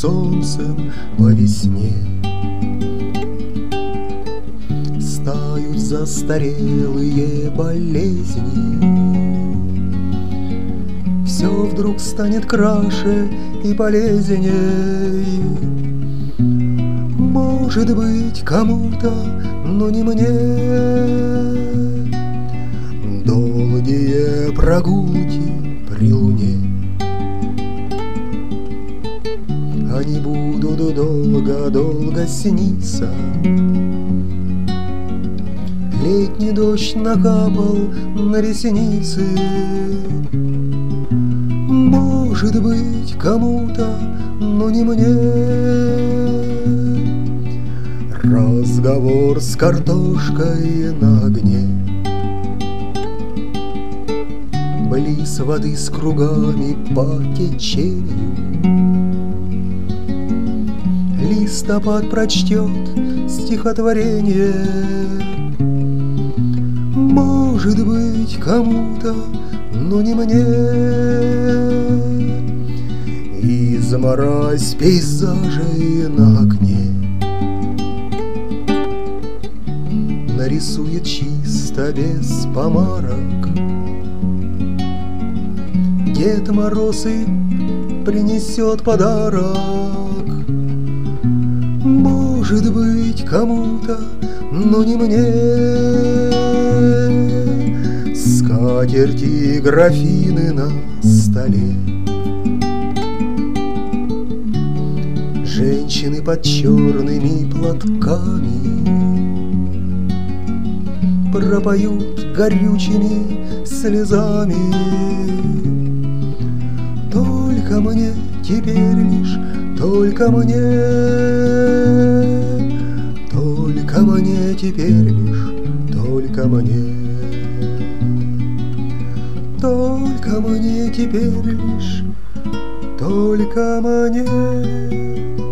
солнцем по весне. Стают застарелые болезни, все вдруг станет краше и полезней. Может быть, кому-то, но не мне, долгие прогулки при луне. Они будут долго-долго сниться. Летний дождь накапал на ресницы. Может быть, кому-то, но не мне, разговор с картошкой на огне. Близ воды с кругами по течению листопад прочтет стихотворение. Может быть, кому-то, но не мне, изморозь пейзажей на окне. Нарисует чисто без помарок Дед Мороз и принесет подарок. Может быть, кому-то, но не мне, скатерти и графины на столе. Женщины под черными платками пропоют горючими слезами. Только мне теперь лишь, только мне теперь лишь, только мне теперь лишь, только мне.